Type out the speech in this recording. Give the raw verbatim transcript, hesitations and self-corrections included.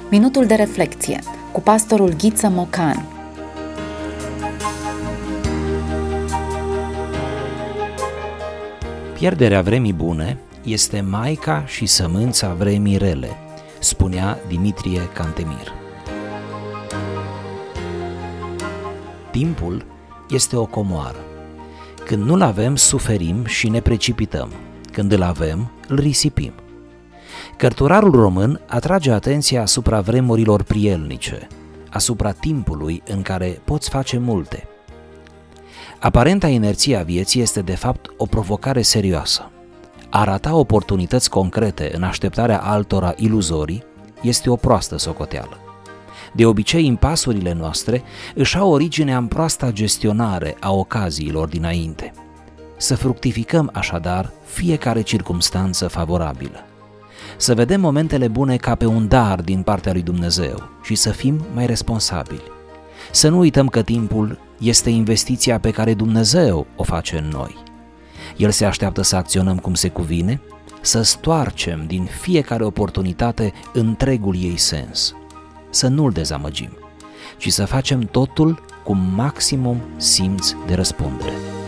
Minutul de reflecție cu pastorul Ghiță Mocan. Pierderea vremii bune este maica și sămânța vremii rele, spunea Dimitrie Cantemir. Timpul este o comoară. Când nu-l avem, suferim și ne precipităm. Când îl avem, îl risipim. Cărturarul român atrage atenția asupra vremurilor prielnice, asupra timpului în care poți face multe. Aparenta inerție a vieții este de fapt o provocare serioasă. A rata oportunități concrete în așteptarea altora iluzorii este o proastă socoteală. De obicei, impasurile noastre își au originea în proasta gestionare a ocaziilor dinainte. Să fructificăm așadar fiecare circumstanță favorabilă. Să vedem momentele bune ca pe un dar din partea lui Dumnezeu și să fim mai responsabili. Să nu uităm că timpul este investiția pe care Dumnezeu o face în noi. El se așteaptă să acționăm cum se cuvine, să stoarcem din fiecare oportunitate întregul ei sens. Să nu-l dezamăgim, ci să facem totul cu maximum simț de răspundere.